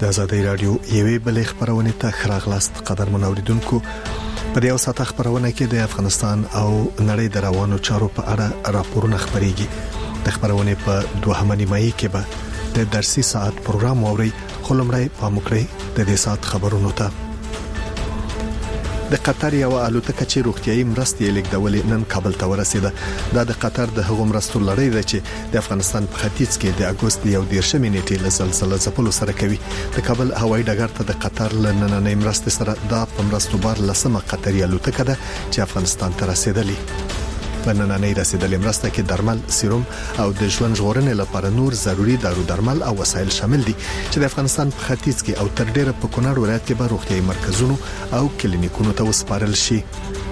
آزادۍ رادیو یوې بلې خبرونه ته خراغلاست قدرمن اوریدونکو په دې اوساته خبرونه کې د افغانستان او نړۍ د روانو چارو په اړه راپورونه خبريږي د خبرونه په 2 نیمایي کې به د درسي ساعت پروګرام اوري خلمړی پامکړی د دې ساعت خبرونو ته د قطر یو الوتکه چې روغتيایي مرستې لیکدولې نن کابل ته ورسېده دا د قطر د هغو مرستو لړۍ ده چې د افغانستان په ختیځ کې د اگست 11 نیټې له زلزلې ځپلو سره کوي د کابل هوایي ډګر ته د قطر لنننۍ مرستې سره د مرستو بار لسمه قطري الوتکه ده چې افغانستان ته رسیدلې په نننۍ رسیدلې مرسته کې درمل سیروم او د ژوند ژغورنې لپاره نور ضروري دارو درمل او وسایل شامل دي چې د افغانستان په ختیځ کې او تر ډیره په کونړ ولایت کې به روغتيایي مرکزونو او کلینیکونو ته وسپارل شي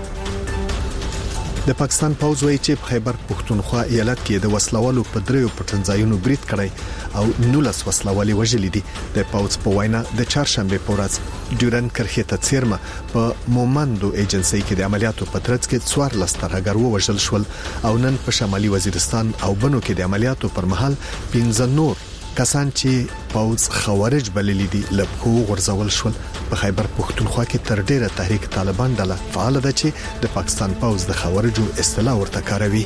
د پاکستان پوځ وایي چې په خیبر پښتونخوا ایالت کې د وسلوالو په دریو پټنځایونو برید کړی او 19 وسلوالي وژلي دي د پوځ په وینا د چهارشنبه په ورځ ډیورن کرخه ته څیرمه په مومندو ایجنسی کې د عملیاتو په ترڅ کې 14 ترهګر وژل شول او نن په شمالي وزیرستان او بنو کې د عملیاتو پر مهال 15 نور کسان چې پوځ خوارج بللی دي لکه غرزول شول په خیبر پښتونخوا کې تر ډیره تحریک طالبان ډله فعال ده چې د پاکستان پوځ د خوارجو اصطلاح ورته کاروي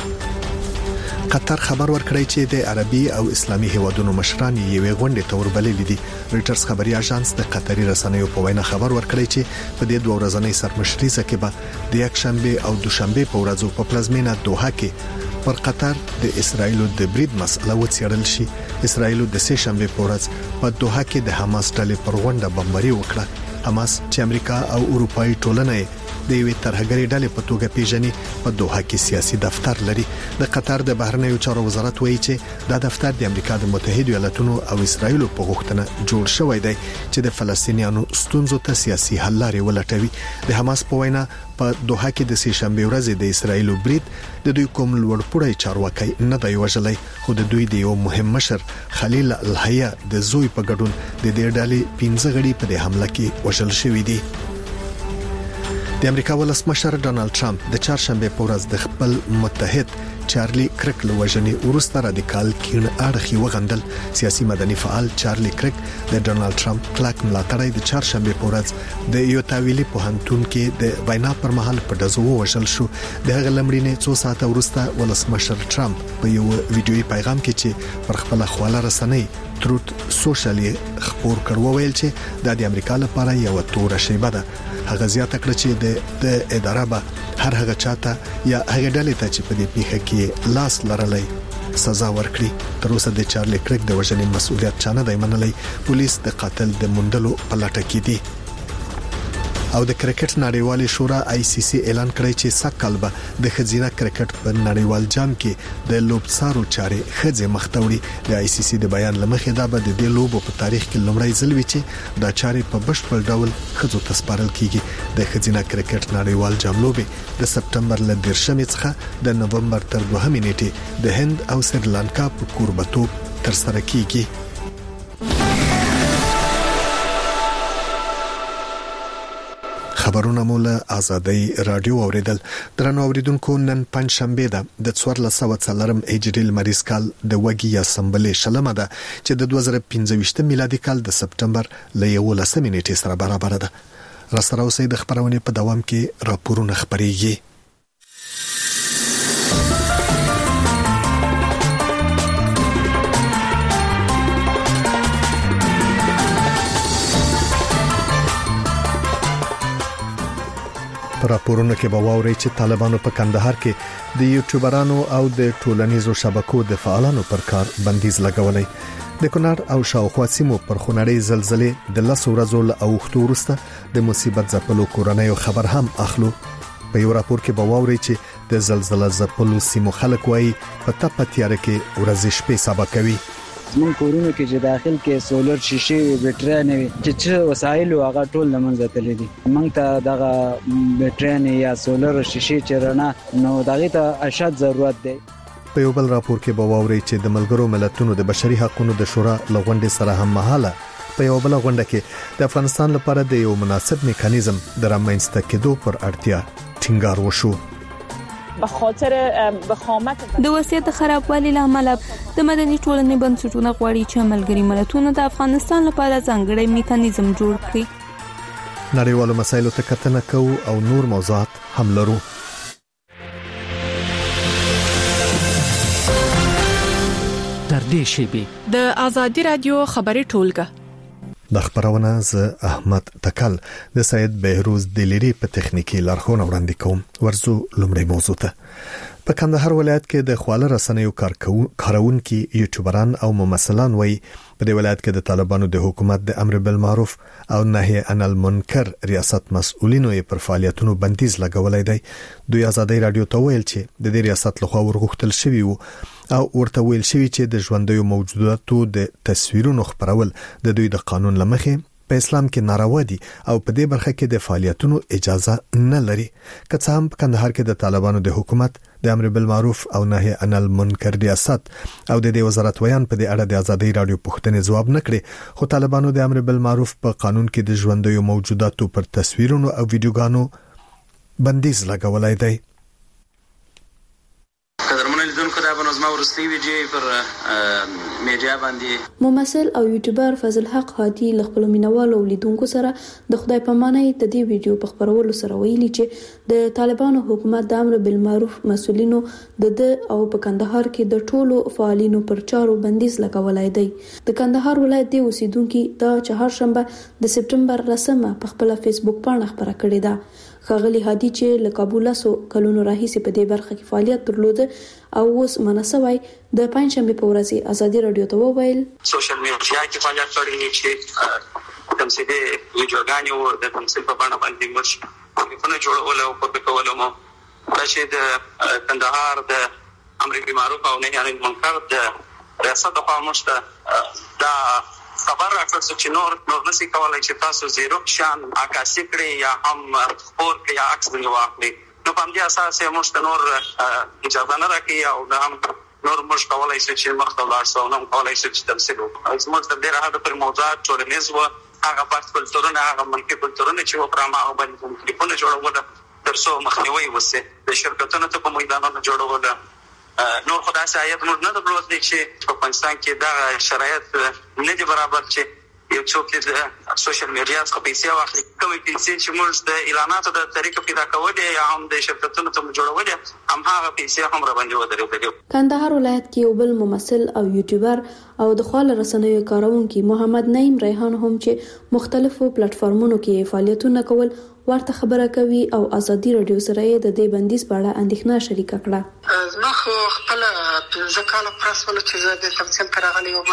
قطر خبر ورکړی چې د عربي او اسلامي هیوادونو مشران یې غونډه تور بللی دي رويټرز خبري اژانس د قطري رسنیو په وینا خبر ورکړی چې په دې دوه ورځنۍ سرمشري کې به د یک شنبه او دوشنبه په ورځو په پلازمینه دوحه کې پر قطر د اسرایل د برید مسله وڅېړل شي اسرایل د سه شنبه په ورځ په دوحه کې د حماس ډلې پر غونډه بمباري وکړه حماس چې امریکا او اروپאי ټولنه د یوې ترهګرۍ ډلې په توګه پیژني په دوحه کې سیاسي دفتر لري د قطر د بهرنیو چارو وزارت وایي چې دا دفتر د امریکا د متحده ایالاتونو او اسرایل په غوښتنه جوړ شوی دی چې د فلسطینیانو ستونزو ته سیاسي حل لارې ولټوي د حماس په وینا په دوحه کې د سه شنبه ورځ د اسرایل برید د دوی کوم لوړپوړی چارواکي نه دی وژلای خو د دوی د یو مهم مشر خلیل الحیا د زوی په ګډون د دې ډلې 15 غړي په حمله کې وژل شوی دي د امریکا ولسمشر ډونالد ټرمپ د چهارشنبه په ورځ د خپل متحد چارلی کرک له وژنې وروسته رادیکال کین اړخي وغندل سیاسي مدني فعال چارلی کرک د ډونالد ټرمپ کلک ملاتړی د چهارشنبه په ورځ د یوتاویلی پوهنتون کې د وینا پر مهال په دزو وژل شو د هغه لمړینې 2 ساعته وروسته ولسمشر ټرمپ په یو ویډیويي پیغام کې چې پر خپل خواله رسنۍ تروت سوشالي خبر کړو ویل چې د امریکا لپاره یو تور شیبه ده هغه زیاته کړ چې د اداره به هر هغه چاته یا هغه ډلې ته چې په دې پیښه کې لاس لرلې سزا ورکړي تر اوسه د چارلی کرک د وژنې مسؤلیت چانه دی منلای پولیس د قاتل د موندلو په لټه کې دي او د کرکټ نړیوالې شورا ICC اعلان کړی چې سکهال به د خزینه کرکټ په نړیوال جام کې د لوبڅارو چارې خځه مختوري د ICC د بیان لمخې دا به د دې لوبو په تاریخ کې لومړی ځل وي چې دا چارې په بشپړ ډول خځو ته سپارل کیږي د خزینه کرکټ نړیوال جام لوبې د سپټمبر ل 10 څخه د نومبر تر 2 نیټې د هند او سریلانکا په کوربتوب تر سره کیږي خبرونه مولا آزادۍ رادیو اوریدل درنو اوریدونکو نن پنځشنبه ده د 1440 هجری لمریز کال د وګي اسمبلی شلمه ده چې د 2015 میلادي کال د سپټمبر ل 11 نیټې سره برابر ده راسره اوسې د خبرونه په دوام کې راپورونه خبريږي راپورونه کې به واوري چې طالبانو په کندهار کې د یوټیوبرانو او د ټولنیزو شبکو د فعالانو پر کار بندیز لګولې د کونړ او شاوخوا سیمو پر خونړۍ زلزلې د 10 ورځو له اوختو وروسته د مصیبت ځپلو کورنۍ خبر هم اخلو په یو راپور کې به واوري چې د زلزلې ځپلو سیمو خلک وایي په تپتیار کې ورځ شپې سبا کوي زمون کورونو کې چې داخل کې سولر شیشې بیټرۍ نه وي چې وسایل او هغه ټول لمنځه تللي دي موږ ته دغه بیټرۍ یا سولر شیشې چرنه نو دغه ته اشد ضرورت دی په یو بل راپور کې به واوري چې د ملګرو ملتونو د بشري حقوقو د شورا لغونډې سره هم مهاله په یو بل غونډه کې د افغانستان لپاره د یو مناسب میکانیزم د رامنځته کېدو پر اړتیا ټینګار وشو به خاطر وخامت د وضعیت خرابوالي لامل د مدني ټولنې بنسټونه غواړي چې ملګري ملتونه د افغانستان لپاره ځانګړی میکانیزم جوړ کړي. نړیوالو مسایلو ته کتنه کوو او نور موضوعات هم لرو. تر دې شیبې د آزادي رادیو خبري ټولګه د خبرونه ز احمد تکل د سید بهروز دلیری په تخنیکی لارښوونه وړاندې کوم. ورزو لومړی موضوع ته په کندهار ولایت کې د خواله رسنیو کارونکي یوټیوبران او ممثلان وایي په دې ولایت کې د طالبانو د حکومت د امر بالمعروف او نهي عن المنکر ریاست مسؤلینو پر فعالیتونو بندیز لګولای دی. دوی آزادي رادیو ته ویل چې د دې ریاست لخوا ورغښتل شوی وو او ورته ویل شوی چې د ژوندۍ موجوداتو د تصویرونو خبرول د دوی د قانون لمخې په اسلام کې ناروا دي او په دې برخه کې د فعالیتونو اجازه نه لري. که څه هم په کندهار کې د طالبانو د حکومت د امر بالمعروف او نهي عن المنکر ریاست او د دې وزارت ویان په دې اړه د آزادي رادیو پوښتنې جواب نکړي، خو طالبانو د امر بالمعروف په قانون کې د ژوندۍ موجوداتو پر تصویرونو او ویډیوګانو بندیز لګولای دی. ممثل او یوټیوبر فضل حق هادي له خپل مینوالو لیدونکو سره د خدای پامانۍ د دې ویډیو په خبرولو سره ویلي چې د طالبانو حکومت د امر بالمعروف مسؤلینو د او په کندهار کې د ټولو فعالینو پر چارو بندیز لګولای دی. د کندهار ولایت د اوسیدونکو د چهارشنبه د سپټمبر 10 په خپل فیسبوک باندې خبره کړې ده. خاغلی هادي چې له کابل سو کلونو راهیسې په دې برخه کې فعالیت درلود او اوس مناسبای د پنځشنبه په ورځ آزادي رادیو ته وویل سوشل میډیا کې فعالیت کړی چې تمثيلي ویډیوګانې او د تمثيل په بڼه باندې موږ په جوړول او په کولو مو چې د کندهار د امر بالمعروف او نهي عن المنکر د ریاست په مشته دا خبر راکړل چې نور نسی کولای چې تاسو زیرو شان عکاسي کړی یا هم خبر کړی یا عکس دی واخلي. نو په دې اساس یې مشته نور اجازه نه راکړي او هم نور مش کولای چې مخته لاړ شو نو کولای چې تمثيل وکړي. زموږ د دې راځي پر موضوعات ټولنیز و هغه پات کلتورونه هغه ملکي کلتورونه چې وپرامه او باندې ټلیفون جوړول ترڅو مخنیوي وسه د شرکتونو ته په میدانونو جوړول. نور خدای سایت موږ نه درلود چې په افغانستان کې دا شرایط نه دي برابر چې یو څوک د سوشل میډیا څخه پیسې واخلي کومې پیسې چې موږ د اعلاناتو د طریقو پیدا کولې یا هم د شرکتونو ته جوړولې هم هغه پیسې هم را باندې ودرېدلې. کندهار ولایت کې یو بل ممثل او یوټیوبر او د خواله رسنیو کارونکي محمد نعیم ریحان هم چې مختلفو پلیټ فارمونو کې فعالیتونه کول ورته خبره کوي او آزادي رادیو سره د دې بندیز په اړه اندېښنه شریکه کړه. زما خو خپل 15 کال پرسول چې زه د تمثيل ترغلي وم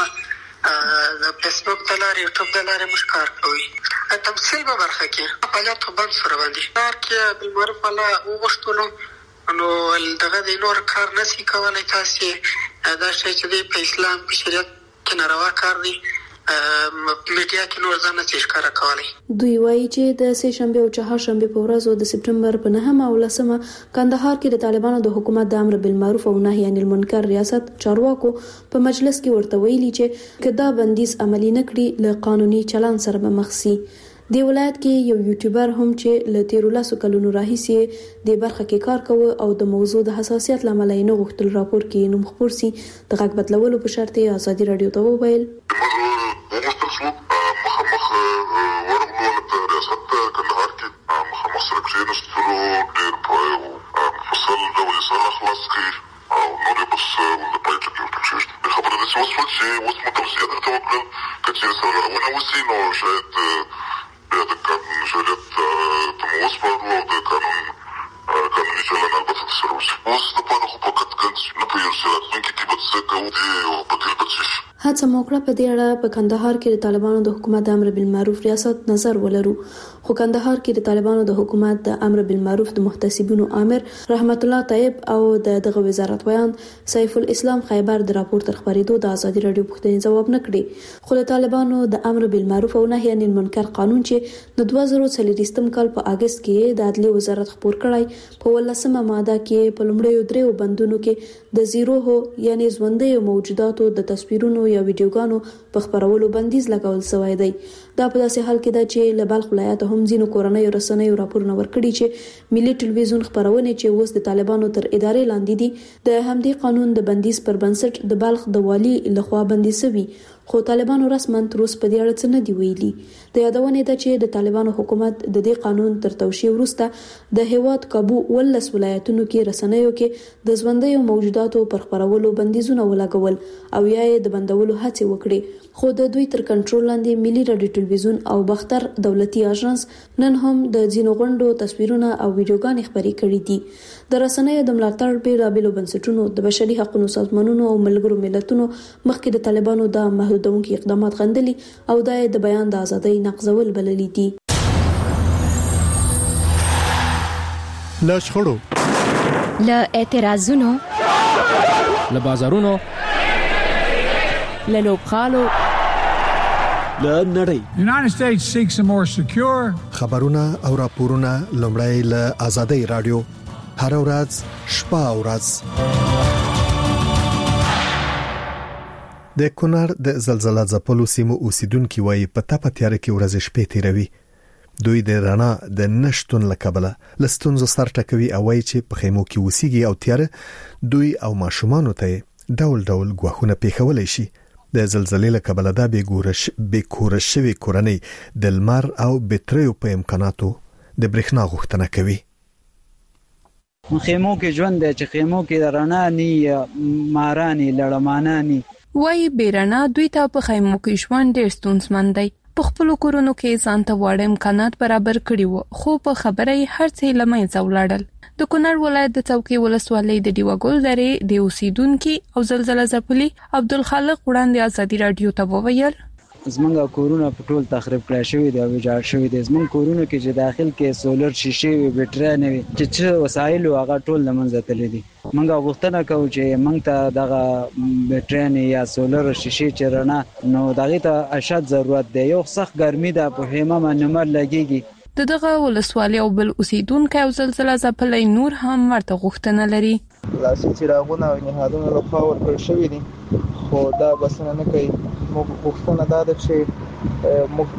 د فیسبوک د لارې یوټیوب د لارې مشکار کوي تمثيل په برخه کې فعالیت بند سره باندې کار کې بالمعروف الله وغوښتلو نو دغه د نور کار نشي کولای تاسو دا چې په اسلام په شریعت کې ناروا کار دی میډیا کې نور ځان نه ښکارا کوي. دوی وایي چې د سه شنبه او چهارشنبه په ورځو د سپټمبر په 9 او 10 کندهار کې د طالبانو د حکومت د امر بالمعروف او نهي عن المنکر ریاست چارواکو په مجلس کې ورته ویلي چې کدا بندیز عملی نکړي له قانوني چلان سره به مخ سي. دی ولایت کې یو یوټیوبر هم چې له 13 کلونو راهیسې د برخه کې کار کوي او د موضوع د حساسیت لامل یې نه غوښتل راپور کې نوم خبر سي د غږ بدلولو په شرط یې آزادي رادیو ته وویل مخ ورغلو له ریاست کندهار کې مخ سره کې نستلو ډېر په فصل ډول سره خلاص کړي او نو بس د پایټ کې څه خبره ده چې وسوت چې وسمه توصيه درته وکړل چې سره ونه وسی نو شاید د قانون شریعت ته موسپارو او د قانوني چلن البته سره وسی اوس د پاره خو فقط ګنځ نه پیل سره څنګه کې به څه کوي او په دې بچش هڅه موکړه په دې اړه په کندهار کې د طالبانو د حکومت د امر بالمعروف ریاست نظر ولرو، خو کندهار کې د طالبانو د حکومت د امر بالمعروف د محتسبینو امر رحمت الله طیب او دغه وزارت ویان سیف الاسلام خیبر د راپور تر خبرېدو د آزادي رادیو پوښتنې جواب نه کړي، خو د طالبانو د امر بالمعروف او نهي عن المنکر قانون چې د 2023 کال په اگست کې د عدلیه وزارت خبر کړای په 18مه ماده کې په لومړیو دریو بندونو کې د زیرو یعنی ژوندۍ موجوداتو د تصویرونو یا ویډیوګانو په خبرولو بندیز لګول شوی دی. دا په داسې حال کې ده چې له بلخ ولایت هم ځینو کورنۍ رسنیو راپورونه ورکړي چې ملي ټلویزیون خبرونه چې اوس د طالبانو تر ادارې لاندې دي د همدې قانون د بندیز پر بنسټ د بلخ د والی لخوا بندي شوی، خو طالبانو رسماً تر اوسه په دې اړه څه نه دی ویلي. د یادونه ده چې د طالبانو حکومت د دې قانون تر توشیح وروسته د هیواد کابو ولس ولایتونو کې رسنیو کې د ژوندیو موجوداتو پر خبرولو بندیزونه ولګول او یا د بندولو هڅې وکړي، خو د دوی تر کنټرول لاندې ملي رادیو ټلویزیون او بختر دولتي اژانس نن هم د ځینو غونډو تصویرونه او ویډیوګانې خبري کړي دي. د رسنیو د ملاتړ بیلابېلو بنسټونو د بشري حقوقو سازمانونو او ملګرو ملتونو مخکې د طالبانو د محدودونکو اقدامات غندلي او د بیان د ازادۍ نقضول بللي دي. له شخړو، له اعتراضونو، له بازارونو، له لوبغالو، له نړۍ. United States seeks a more secure. خبرونه او راپورونه لومړی له ازادۍ رادیو هر ورځ شپه او ورځ. د کونړ د زلزلہ ځپلو سیمو اوسیدونکو وايي په تپه تیار کې ورځ شپې تیروي. دوی د رڼا د نشټون لکبله لستونزو سر ټکوي او وايي چې په خیمو کې اوسېږي او تیار دوی او ماشومان ته ډول ډول غوښونه پیښولای شي. د زلزلې لکبله دا به کورش شوی کورنۍ د لمر او بټریو په امکاناتو د برېښنا غوښتنه کوي. خیمو کې ژوند چې خیمو کې رڼا ني ماراني لړماناني وای بیرنا دوی ته په خیمو کې ژوند ډېر ستونزمن دی. په خپل کورونو کې ځان ته واړه امکانات برابر کړي وو، خو په خبره هر څه لمنځه ولاړل. د کونړ ولایت د څوکۍ ولسوالۍ د دیوګل درې د اوسیدونکو او زلزلہ ځپلي عبدالخالق وړاندې ازادي رادیو ته وویل زمونږ کورونه په ټول تخریب کړای شوی دی او ویجاړ شوی دی. زمونږ کورونه کې چې داخل کې سولر شیشې وي، بټري نه وي، چې وسایل هغه ټول لمنځه تللي دي. موږ غوښتنه کوو چې موږ ته دغه بټري نه یا سولر شیشې چې رڼا نو دغه ته اشد ضرورت دی. یو سخت ګرمي ده په خیمه باندې مر لګيږي. دغه ولسوالۍ او بل اوسیدونکو او زلزلہ ځپلي نور هم ورته غوښتنه لري. لاسي چراغونه او نهادونه له خوا ورکړل شوي دي، خو دا بسنه نه کوي. موږ غوښتنه دا ده چې موږ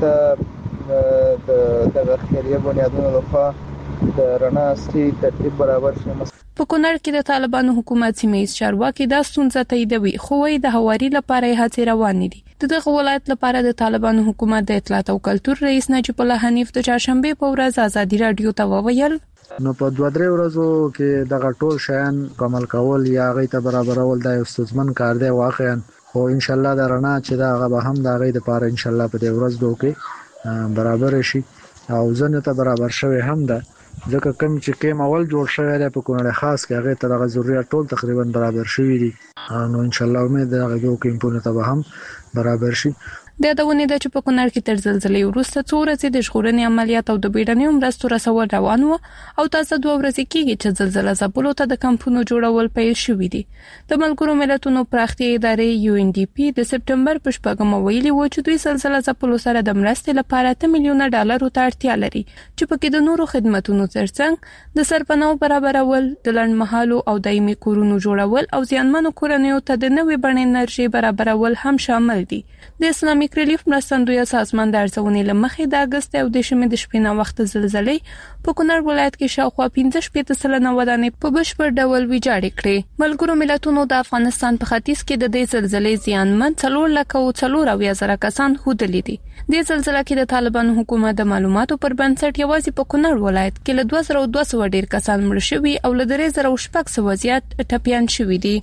ته د خیریه بنیادونو له خوا د رڼا اصلي ترتیب برابر شي. په کونړ کې د طالبانو حکومت سیمه چارواکي دا ستونزه تاییدوي، خو وايي د هواري لپاره هڅې روانې دي. دغه ولایت لپاره د طالبانو حکومت د اطلاعات او کلتور رئیس نجیب الله حنیف د چهارشنبه په ورځ ازادي رادیو ته وویل نو په 2-3 ورځو کې دغه ټول شیان عمل کول یا غي ته برابرول د استثمن کار دی واقعا، خو ان شاء الله د رڼا چې دا غو هم د غي لپاره ان شاء الله په دې ورځ دوه برابر شي او ځنه ته برابر شوی هم ده. ځکه کوم چې کېم اول جوړ شوی دی په کونړ خاص کې هغه ته دغه ضرورت ټول تقریبا برابر شوی دي، نو ان شاء الله امید ده هغه کوم په ته هم برابر شي. د دونه د چې په کونړ کې تر زلزلې وروسته څو ورځې د ژغورنې عملیات او د بیړنیو مرستو رسول روان و او تازه 2 ورځې کېږي چې زلزلہ ځپلو ته د کمپونو جوړول پیل شوې دي. د ملګرو ملتونو پراختیا ادارې UNDP د سپټمبر په 8 ویلي و چې دوی زلزلہ ځپلو سره د مرستې لپاره $8 میلیون ته اړتیا لري، چې پکې د نورو خدماتو ترڅنګ د سرپناه برابرول، د لنډمهالو او دایمي کورونو جوړول او زیانمنو کورنیو ته د نوې بڼې انرژي برابرول هم شامل دي. د اسلامي ریلیف مرستندوی سازمان د ارزونې لمخې د اگست او د شمې د شپې نه وخت زلزلې په کونړ ولایت کې شاوخوا 15% ودانې په بشپړ ډول ویجاړې کړې. ملګرو ملتونو د افغانستان په ختیځ کې د دې زلزلې زیانمن 4,400,000 کسان هودلې دي. د زلزلې کې د طالبانو حکومت د معلوماتو پر بنسټ یوازې په کونړ ولایت کې له 2200 ډیر کسان مړ شوي او له 3000 زیات ټپيان شوي دي.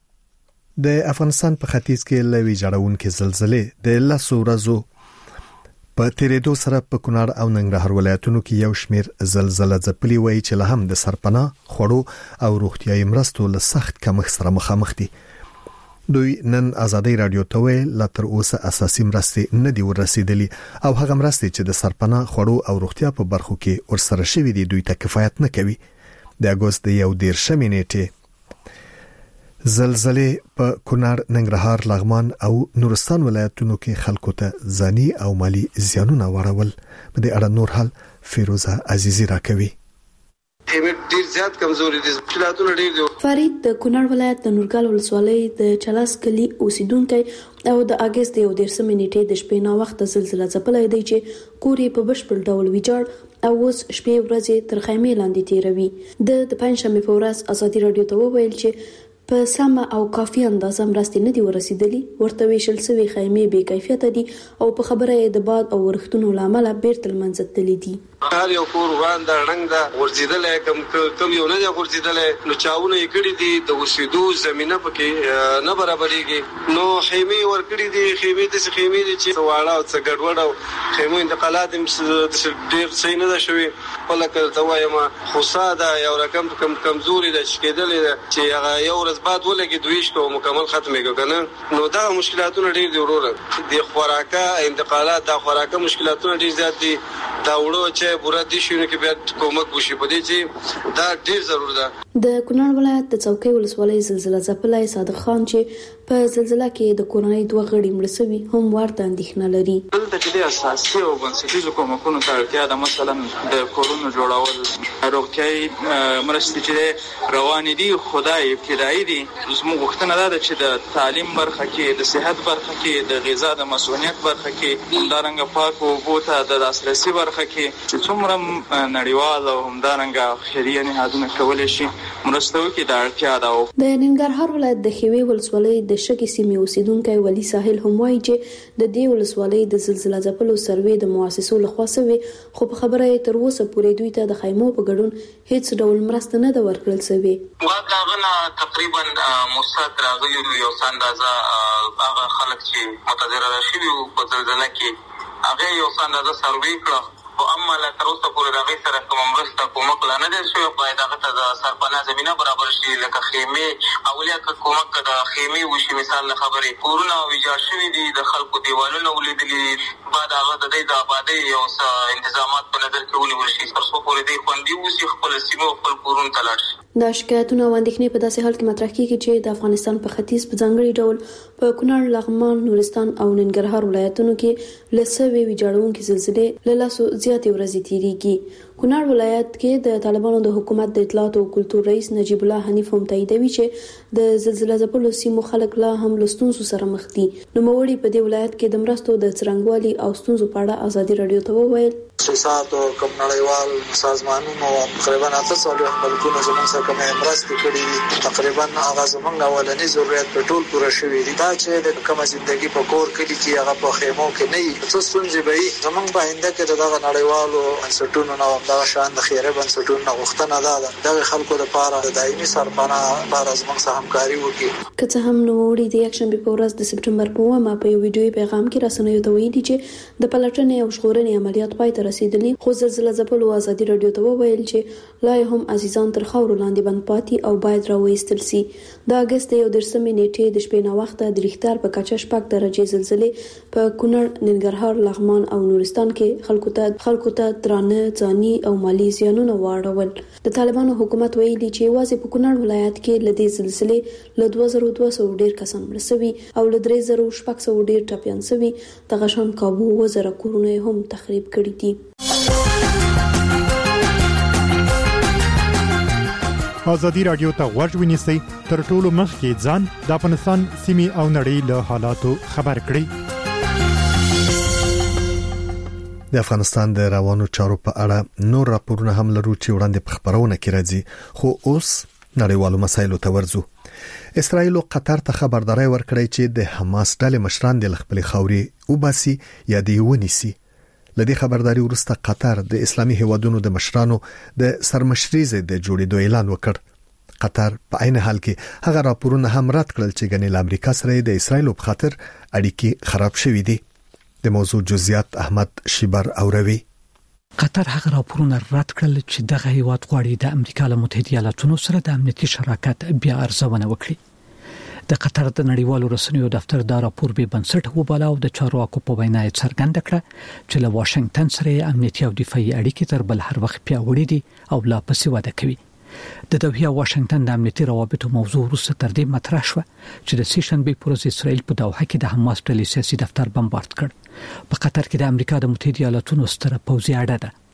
د افغانستان په ختیځ کې لوي جوړونکې زلزلې د لاسو ورځو په تیرېدو سره په کونړ او ننګرهار ولایتونو کې یو شمیر زلزلہ ځپلي وایي چې له هم د سرپناه، خوړو او روغتیايي مرستو له سخت کمښت سره مخامخ دي. دوی نن ازادي رادیو ته ویل لا تر اوسه اساسي مرستې نه دی ورسېدلې او هغه مرستې چې د سرپناه، خوړو او روغتیا په برخو کې ورسره شوي دي دوی ته کفایت نه کوي. د اگست 11 نیټه زلزلې په کونړ، ننګرهار، لغمان او نورستان ولایتونو کې خلکو ته ځاني او مالی زیانونه واړول. په دې اړه نور حال فیروزه عزیزی راکوي. ډیر زیات کمزوري دي، مشکلاتونه ډیر دي. فرید د کونړ ولایت د نورګل ولسوالۍ د چلاس کلی اوسیدونکی او د اگست 13 نیټې د شپې نا وخت زلزلہ ځپلې دی چې کور په بشپړ ډول ویجاړ او اوس شپې ورځې تر خیمې لاندې تیروي. د پنځشنبه په ورځ ازادي رادیو ته وویل چې په سمه او کافي اندازه مرستې نه دي ورسېدلې، ورته ویشل شوی خیمې بې کیفیته دي او په خبره یې د باد او ورښتونو لامل بیرته لمنځه تللي دي. هر یو کور وړاندې رنګ دا ورزيدلې کم یو نه ورزيدلې، نو چاونه یې کړی دي د اوسېدو زمينه پکې نه برابرېږي، نو خیمې ور کړی دي. خیمې د خیمې دي چې واړه او څه ګډوډ او خیمې انتقالات ډېر صحیح نه ده شوی. ولکه ته وایم خصاده یو رقم کمزوري ده چې کېدلې چې هغه یو ورځ بعد ولګي دویش کو مکمل ختمېږي کنه. نو دا مشکلاتونه ډېر دي وروره، د خوراکه انتقالات د خوراکه مشکلاتونه ډېر زیات دي. دا وړو چې بوره دي شونه کې بیا کومک وشي په دې چې دا ډېر ضروري ده. د کونړ ولایت د څوکۍ ولسوالۍ زلزلہ ځپلای صادق خان چې په زلزلہ کې د کورنۍ دوه غړي مړ شوي هم ورته اندېښنه لري. دلته چې د اساسي او بنسټیزو کومکونو ته اړتیا ده، مثلا د کورونو جوړول، روغتیايي مرستې چې روانې دي خدای ابتدایي دي. زموږ غوښتنه ده چې د تعلیم برخه کې، د صحت برخه کې، د غذا د مسؤلیت برخه کې، همدارنګه پاک اوبو ته د لاسرسي برخه کې چې څومره نړیوال او همدارنګه خیریه نهادونه کولی شي مرسته وکړي د اړتیا ده. د ننګرهار ولایت د ښوی ولسوالۍ د شګې سیمې اوسیدونکی ولی ساحل هم وایي چې د دې ولسوالۍ د زلزلہ ځپلو سروې د مؤسسو لخوا شوی، خو په خبره یې تر اوسه پورې دوی ته د خیمو په ګډون هیڅ ډول مرسته نه ده ورکړل شوې. واغنا تقریبا مستند راغلی یو اندازه هغه خلک چې متضرر شوي په زلزلہ کې هغه یو اندازه سروې کړه، او اما لا تر اوسه پورې راغی سره کوم مرسته کومک لا نه دی شوی. باید هغه ته د سرپناه زمينه برابر شي، لکه خیمې اولیا کومک د خیمې وشي. مثال له خبرې کورونه ویجاړ شوي دي، د خلکو دیوالونه ولیدلي، بعد هغه د دې د آبادی یو انتظامات په نظر کې ونیول شي تر څو پورې د خوندي وسی خپل سیمو خپل کورونه ته لاړ شي. دا شکایتونه او اندېښنې په داسې حال کې مطرح کیږي چې د افغانستان په ختیځ په ځانګړي ډول په کونړ، لغمان، نورستان او ننګرهار ولایتونو کې لسوي ویجاړونکي زلزلې له لاسو زیاتې ورځې تیریږي. کونړ ولایت کې د طالبانو د حکومت د اطلاعات او کلتور رئیس نجیب الله حنیف هم تاییدوي چې د زلزلہ ځپلو سیمو خلک لا هم له ستونزو سره مخ دي. نوموړي په دې ولایت کې د مرستو د څرنګوالي او ستونزو په اړه ازادي رادیو ته وویل. سیاست او کوم نړیوال سازمانونو تقریبا 800 ملکونو زموږ سره کومه مرسته کړې دي، تقریبا هغه زموږ اولنی ضرورت په ټول پوره شوې دي. دا چې د کومه ژوندۍ په کور کې چې هغه په خیمو کې نه وي، څه ستونزې به وي. زموږ په آینده کې دغه نړیوالو بنسټونو نو دا شان د خیره بنسټونو غوښتنه ده د خلکو لپاره د دایمي سرپناه لپاره زموږ سره همکاري وکړي. که څه هم نوموړي د یکشنبه په ورځ د سپټمبر په 9 په یو ویډیوي پیغام کې رسنیو ته ویلي چې د پلټنې او ژغورنې عملیات پای ته رسیدلي، خو زلزلہ ځپلو ازادي رادیو ته وویل چې لا هم عزیزان تر خاورو لاندې بند پاتې او باید راوېستل شي. د اگست 13 نیټې د شپې نا وخته د ریختار په کچه 6 درجه زلزلې په کونړ، ننګرهار، لغمان او نورستان کې خلکو ته درانه ځاني او مالی زیانونه واړول. د طالبانو حکومت ویلي چې یوازې په کونړ ولایت کې له دې زلزلې له 2200 ډیر کسان مړ شوي او له 3600 ډیر ټپيان شوي. دغه شان کابو وزره کورونه هم تخریب کړي دي. ازادي رادیو ته غوږ ونیسئ، تر ټولو مخکې ځان د افغانستان سیمې او نړۍ له حالاتو خبر کړئ. د افغانستان د روانو چارو په اړه نور راپورونه هم لرو چې وړاندې په خبرونه کې راځي، خو اوس نړیوالو مسایلو ته ورځو. اسرائیل او قطر ته خبرداري ورکړې چې د حماس ډلې مشران د خپل خوري وباسي یا دی ونیسي. لدې خبرداري وروسته قطر د اسلامي هیوادونو د مشرانو د سرمشريزه د جوړېدو اعلان وکړ. قطر په عین حال کې هغه راپورونه هم رد کړل چې ګنې له امریکا سره د اسرائیل په خاطر اړیکې خراب شوې دي. د موضوع جزئیات احمد شیبر اوروي. قطر هغه راپورونه رد کړل چې دغه هیواد غواړي د امریکا له متحده ایالاتونو سره د امنیتي شراکت بیا ارزونه وکړي. د قطر د نړیوالو رسنیو دفتر دا راپور به بنسټ وباله او د چارواکو په وینا یې څرګنده کړه چې له واشنگټن سره امنیتي او دفاعي اړیکې تر بل هر وخت پیاوړې دي او لا پسې وده کوي. د دوحه واشنگټن د امنیتي روابطو موضوع وروسته تر دې مطرح شو چې د سیشنبه پر ورځ اسرائیل په دوحه کې د حماس ډلې سیاسي دفتر بمبارد کړ. په قطر کې د امریکا د متحده ایالاتونو ستره پوځي اډه ده.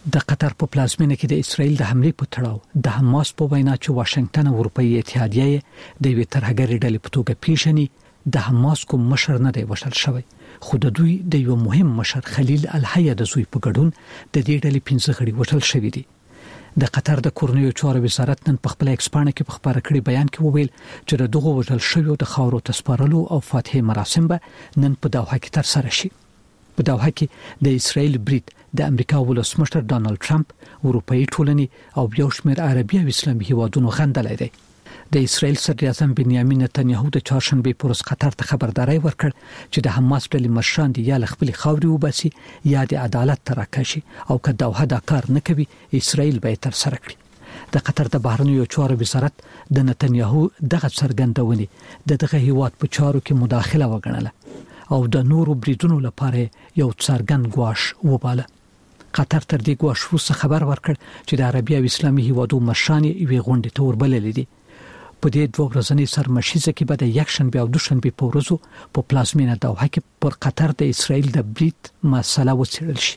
د قطر په پلازمینه کې د اسرایل د حمله په تړاو د حماس په وینا چې واشنگټن او اروپאי اتحادیه د وی ترهګری ډلې په توګه پیژني د حماس کوم مشر نه دی وشل شوی خو د دوی د یو مهم مشر خلیل الحیا د زوی په ګډون د دې ډلې 15 غړي وشل شوی دي د قطر د کورنیو چارو وزارت نن په خپل ایکسپانه کې په خبره کړي بیان کې وویل چې د دغه وشل شوی د خاورو تسپارلو او فاتحه مراسم به نن په دوحه کې تر سره شي په دوحه کې د اسرایل برید د امریکا ولسمشر ډانلډ ټرمپ اروپאי ټولنې او یو شمېر عربي او اسلامي هیوادونو غندلای دي د اسرایل صدر اعظم بنیامین نتنیاهو د چهارشنبه پورس قطر ته خبرداري ورکړ چې د حماس ډلې مشران دي یا خپل خاوري وباسي یا د عدالت ترکشي او که دوحه دا کار نه کوي اسرایل به تر سره کړي د قطر د بهرنیو چارو وزارت د نتنیاهو دغه څرګندونې دغه هیواد په چارو کې مداخله وګڼله او د نورو بریدونو لپاره یو څرګند ګواښ وباله قطر تر دې ګواښ وروسته خبر ورکړ چې د عربي او اسلامي هیوادو مشران یې غونډه ته وربللې دي په دې دوه ورځنۍ سرمشیزه کې به د یکشنبه او دوشنبه په ورځو په پلازمینه دوحه کې پر قطر د اسرایل د برید مسله وڅېړل شي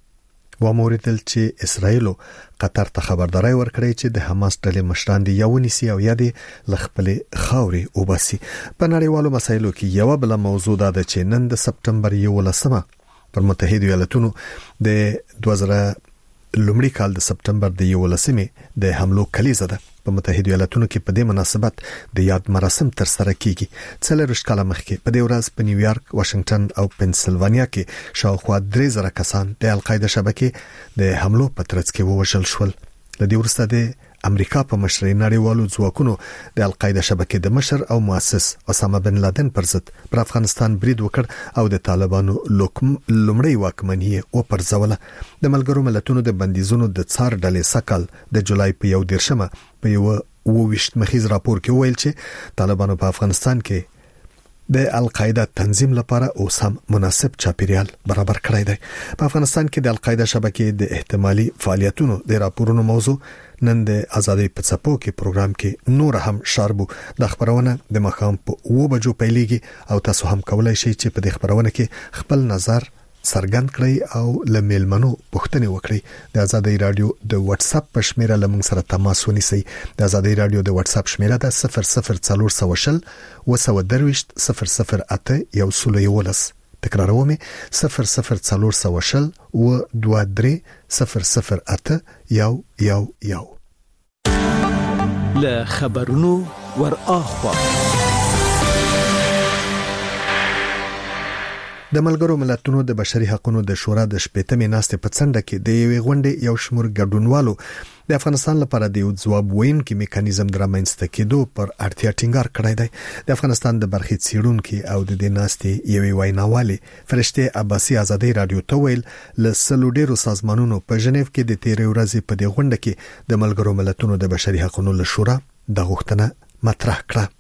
وموریدل چې اسرایل قطر ته خبرداري ورکړي چې د حماس ډلې مشران دي یو نسی او یا د لخپل خاوري وباسي په نړیوالو مسایلو کې یو بل موضوع ده چې نن د سپټمبر 11 پر متحده ایالاتونو د 2000 لومړي کال د سپټمبر د 11 د حملو کلیزه ده په متحده ایالاتونو کې په دې مناسبت د یاد مراسم تر سره کیږي څلورش کاله مخکې په دې ورځ په نیویارک، واشنگټن او پنسلوانیا کې شاوخوا 3000 کسان د القاعده شبکې د حملو په ترڅ کې ووژل شول. د دې وروسته د امریکا په مشرۍ نړیوالو ځواکونو د القاعده شبکې د مشر او مؤسس اسامه بن لادن پر ضد پر افغانستان برید وکړ او د طالبانو لومړی واکمنۍ او پرځوله. د ملګرو ملتونو د بندیزونو د څار ډلې سکل د جولای په 1 په یو 20 مخیز راپور کې ویل چې طالبانو په افغانستان کې د القاعده تنظیم لپاره اوسم مناسب چاپیریال برابر کړی دی. په افغانستان کې د القاعده شبکې د احتمالي فعالیتونو د راپورونو موضوع نن د ازادي په څپو کې پروګرام کې نور هم شاربو د خبرونه د مخام په 2 بجو پیلېږي او تاسو هم کولای شئ چې په دې خبرونه کې خپل نظر څرګند کړئ او لملمنو پوښتنه وکړئ. د ازادي رادیو د واتس اپ په شمیره لمن سره تماس ونیسئ. د ازادي رادیو د واتس اپ شمیره د 00400 وسودرويشت 008 یو سلوي ولس. تکرارومه 00400 و 23 008 یو. له خبرونو ور اخوا د ملګرو ملتونو د بشري حقوقو د شورا د شپږمې ناستې په څنډه کې د یوې غونډې یو شمېر ګډونوالو د افغانستان لپاره د یو ځواب ویونکي میکانیزم درامنځته کېدو پر اړتیا ټینګار کړی دی. د افغانستان د برخې څیړونکو او د دې ناستې یوې ویناوالې فرشته عباسي ازادي رادیو ته ویل له ډیرو سازمانونو په ژنیف کې د 13 ورځې په دې غونډه کې د ملګرو ملتونو د بشري حقوقو له شورا د غوښتنه مطرح کړه.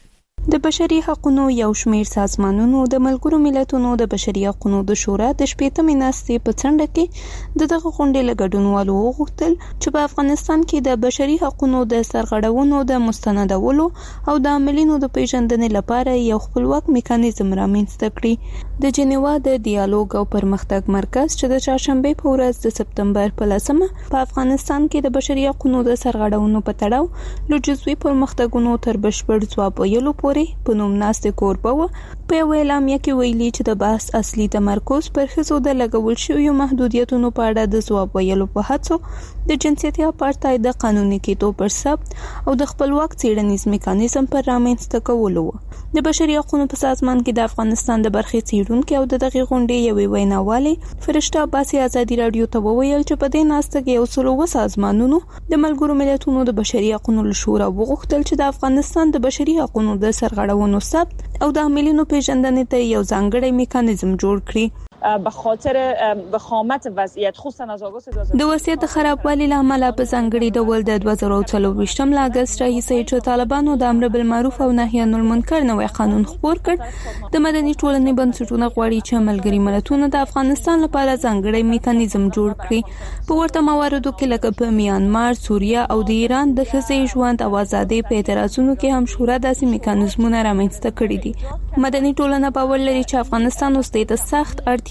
د بشري حقوقو یو شمېر سازمانونو د ملګرو ملتونو د بشري حقوقو د شورا د شپږمې ناستې په څنډه کې دغه غونډې له ګډونوالو وغوښتل چې په افغانستان کې د بشري حقوقو د سرغړونو د مستندولو او د عاملینو د پیژندنې لپاره یو خپلواک میکانیزم رامنځته کړي. د جنیوا د ډیالوګ او پرمختګ مرکز چې د چهارشنبه په ورځ د سپتمبر په 10 په افغانستان کې د بشري حقوقو د سرغړونو په تړاو له جزوي پرمختګونو تر بشپړ ځواب ویلو په نوم ناستې کوربه و. په یو اعلامیه کې ویلي چې د بحث اصلي تمرکز پر ښځو د لګول شویو محدودیتونو په اړه د ځواب ویلو په هڅو د جنسیتي اپارټاید د قانوني کېدو پر ثبت او د خپلواک څېړنیز میکانیزم پر رامنځته کولو و. د بشري حقوقو په سازمان کې د افغانستان د برخې څېړونکو او د دغه غونډې یوې ویناوالې فرشته عباسي ازادي رادیو ته وویل چې په دې ناسته کې یو 100 سازمانونو د ملګرو ملتونو د بشري حقوقو له شورا وغوښتل چې د افغانستان د بشري حقوقو د سرغړونو ثبت او د عاملینو پیژندنې ته یو ځانګړی میکانیزم جوړ کړي. به خاطر وخامت وضعیت خصوصا از آغاز د وضعیت خرابوالي لامل په ځانګړي ډول د 2024 اگست راهیسې چې طالبانو د امر بالمعروف او نهي عن المنکر نوې قانون خپور کړ. د مدني ټولنې بنسټونه غواړي چې ملګري ملتونه د افغانستان لپاره ځانګړي میکانیزم جوړ کړي. په ورته مواردو کې لکه په میانمار، سوریه او د ایران د ښځې ژوند او ازادي په اعتراضونو کې هم شورا داسې میکانیزمونه رامنځته کړي دي. مدني ټولنه باور لري چې افغانستان اوس د سخت اړتیا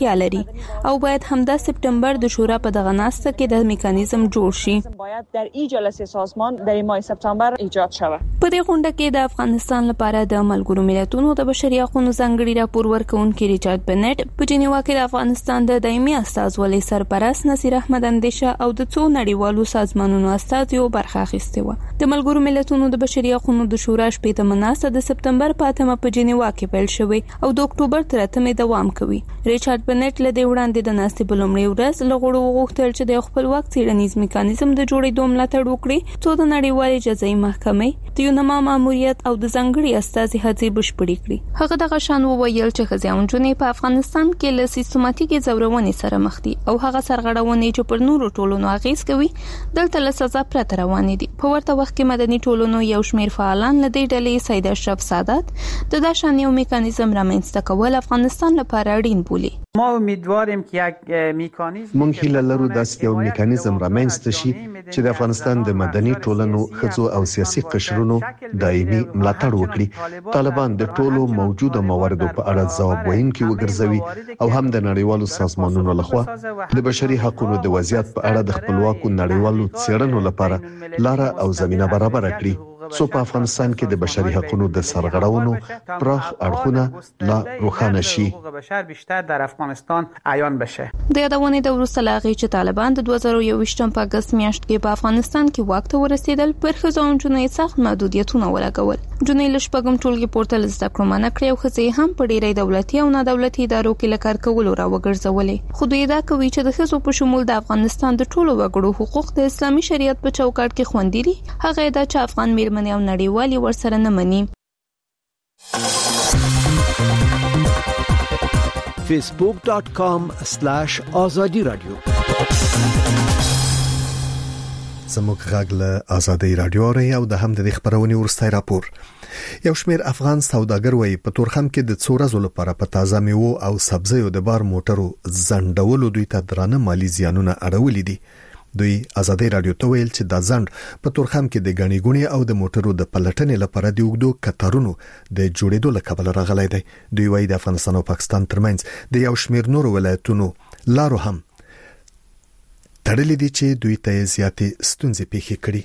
اړتیا لري او باید همدا سپتامبر د شورا په دغه ناسته کې د میکانیزم جوړ شي. باید در این جلسه سازمان در ماه سپتامبر ایجاد شود. په دې غونډه کې د افغانستان لپاره د ملګرو ملتونو د بشري حقوقو ځانګړي راپور ورکونکي ریچارډ بنټ په جنیوا کې د افغانستان د دایمي استازولۍ سرپرست نصیر احمد اندیشه او د څو نړیوالو سازمانونو استازیو برخه اخیسته و. د ملګرو ملتونو د بشري حقوقو د شورا شپږمه ناسته د سپتمبر په 8 په جنیوا کې پیل شوې او د اکتوبر تر 8 دوام کوي. ریچارډ بنټ له دې وړاندې د ناستې په لومړۍ ورځ له غړو وغوښتل چې د خپلواک څېړنیز میکانیزم د جوړېدو ملاتړ وکړي څو د نړیوالې جزایي محکمې د یونما ماموریت او د ځانګړي استازي هڅې بشپړې کړي. هغه دغه شان وویل چې ښځې په افغانستان کې له سیستماتیکي ځورونې سره مخ دي او هغه سرغړونې چې پر نورو ټولنو اغیز کوي دلته له سزا پرته روانې دي. په ورته وخت کې مدني ټولنو یو شمېر فعالان له دې ډلې سید اشرف سادات د داشان یو میکانیزم رامنځته کول افغانستان لپاره اړین بولي. ما امیدواریم که یک میکانیزم مونږ هیله لرو داسې یو میکانیزم رامنځته شي چې د افغانستان د مدني ټولنو ښځو او سیاسي قشرونو دایمي ملاتړ وکړي. طالبان د ټولو موجوده مواردو په اړه ځواب ویونکي وګرځوي او هم د نړیوالو سازمانونو لخوا د بشري حقوقو د وضعیت په اړه د خپلواکو نړیوالو څېړنو لپاره لاره او زمينه برابر کړي. څو په افغانستان کې د بشري حقوقو د سرغړونو پراخ اړخونه لا روښانه شي. بشر بیشتر در افغانستان عیان بشه. د یادونې د وروسته لاغي چې طالبان د 2021 په اگست میاشت کې په افغانستان کې واک ته ورسېدل پر ښځو او نجونو سخت محدودیتونه ولګول. جنې له شپږم ټولګي پورتل زده کړو منع کړې او ښځې هم په ډېری دولتي او نه دولتي ادارو کې لکار کولو را وګرځولې. خو دوی دا کوي چې د ښځو په شمول د افغانستان د ټولو وګړو حقوق د اسلامي شریعت په چوکاټ کې خوندي دي. هغه دا چې افغان میرمنې او نړیوالي ورسره نه مني. facebook.com/azadi radio زموږ غږ له آزادۍ رادیو ری او د هم د خبرونې ورستای راپور. یو شمېر افغان سوداګر وایي په تورخم کې د څورزو لپاره په تازه میوه او سبزیو د بار موټرو زندولو دوی ته درانه مالی زیانونه اړولې دي. دوی آزادۍ رادیو ته ویل چې د ځند په تورخم کې د غنی ګونی او د موټرو د پلټنې لپاره د وګړو کتارونو د جوړېدو لپاره راغلي دي. دوی وایي د افغانستان او پاکستان ترمنځ د یو شمېر نورو ولایتونو لارو هم تړلې دي چې دوی ته زیاتې ستونزې پیښې کړي.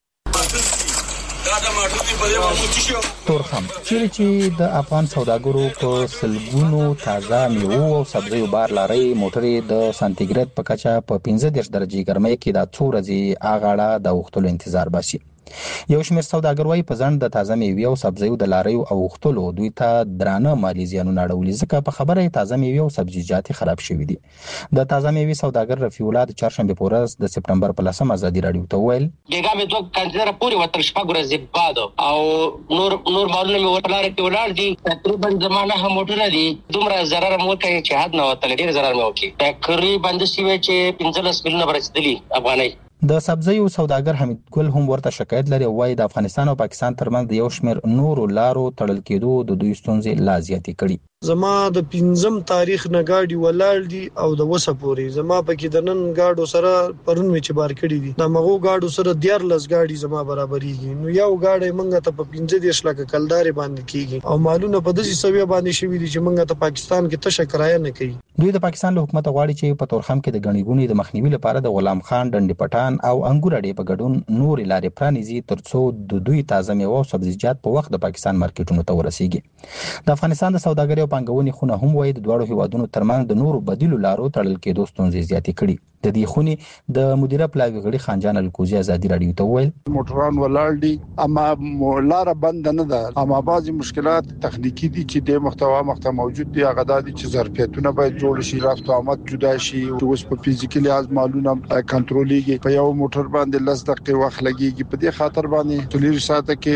تورخم چې د افغان سوداګرو په سلګونو تازه میوه او سبزیو بار لاري موټرې د سانتیګریډ په کچه په 15 درجه ګرمۍ کې د څو ورځې اغاړه د وختلو انتظار باسي. یو شمېر سوداګر وايي په ځند د تازه میوه او سبزیو د لاریو او وختلو دوی ته درانه مالی زیانونه اړولي ځکه په خبره تازه میوه او سبزیجات خراب شوي دي. د تازه میوه سوداګر رفیع الله د چهارشنبه په ورځ د سپتمبر په 10 آزادي رادیو ته ویل دغه به دوه کنټینر پورې وتر شپږ ورځې بعد او نور مالونه مې ورلاره کې ولاړ دي. تقریبا زمانه هم موټر دي دومره zarar مو کوي چې حد نه وتل ډیر zarar مې وکي. تقریبا د شي چې 15 ملیونه برسېدلي افغانۍ. د سبزیو سوداګر حمید ګل هم ورته شکایت لري او وايي د افغانستان او پاکستان ترمنځ د یو شمېر نورو لارو تړل کېدو د دوی ستونزې لا زیاتې کړي. زما د 5م تاریخ نه گاډي ولاړ دي او د وسه پوري زما پکې د نن گاډو سره پرون می چې بار کړی دي د مغو گاډو سره 14 گاډي زما برابرېږي. نو یو گاډي منګه ته په 15 لک کلدار باندې کیږي او مالونه په داسې سویه باندې شوی دي چې منګه ته پاکستان کې تشه کرایه نه کوي. دوی د پاکستان له حکومت غواړي چې په تورخم کې د غنیګونی د مخنیوي لپاره د غلام خان ډنډ پټان او انګور اډې په ګډون نور لارې پرانیزي ترڅو د دوی تازه میوه او سبزیجات په وخت د پاکستان مارکیټونو ته ورسیږي. د افغانستان د سوداګرۍ او پانګونې خونه هم وايي د دوړو هیوادونو ترمنځ د نورو بدیلو لارو تړل کېدو ستونزې زیاتې کړي. د دې خونې د مدیره پلاوی غړي خانجان الکوزی آزادي رادیو ته ویل موټران ولاړ دي اما لار بند نه ده اما بعضی مشکلات تخنیکی دي چې د محتوا موجود دي. هغه د چې ظرفیتونه باید جوړ شي رفت او آمد جدا شي او اوس په فزیکلی از مالونه کنټرولېږي. په یو موټر باندې 10 دقیقې وخت لګيږي. په دې خاطر باندې 3 ساعته کې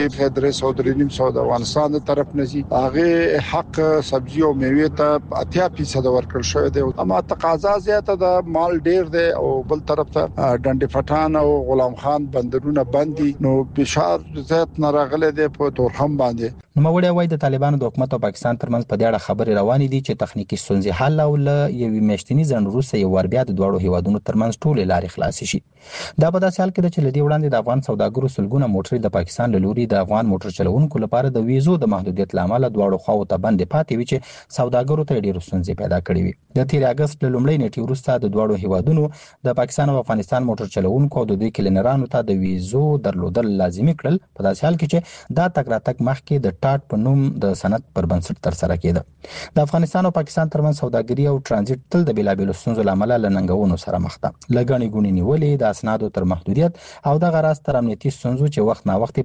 3.5 افغانستان طرف نشي هغه حق سبزی او میوه ته 80% ورکړل شوی دی اما تقاضا زیاته ده مال ډیر دی او بل طرف ته ډنډ پټان او غلام خان بندرونه بندي نو بشار زیات ناراغله دی په تورخم باندې. نوموړی وايي د طالبانو د حکومت او پاکستان ترمنځ په دې اړه خبرې روانې دي چې تخنیکی ستونزې حل او له یوې میاشتني ځنډ وروسته یو ور بیا د دواړو هیوادونو ترمنځ ټولې لارې خلاصې شي. دا په داسې حال کې ده چې لدی وړاندې د افغان سوداګرو سلګونه موټرې د پاکستان له لوري د افغان موټر چلوونکو لپاره د ویزو د محدودیت لامل دواړو خواو ته بندې پاتې وي چې سوداګرو ته ډېر ستونزې پیدا کړې وي. د 13 اگست له لومړۍ نیټې وروسته د دواړو هیوادونو د پاکستان او افغانستان موټر چلوونکو او د دوی کلینرانو ته د ویزو درلودل لازمي کړل په داسې حال کې چې دا تګ راتګ مخکې د ټاټ په نوم د سند پر بنسټ تر سره کېده. د افغانستان او پاکستان ترمنځ سوداګري او ترانزیت تل د بیلابېلو ستونزو لامل له ننګونو سره مخ ده. لګڼې ګونې نیولې د اسنادو تر محدودیت او د غراس تر امنیتي ستونزو چې وخت نا وخت